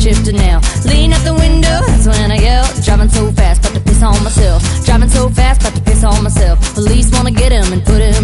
shifter now. Lean out the window, that's when I yell. Driving so fast, about to piss on myself. Driving so fast, about to piss on myself. Police wanna get him and put him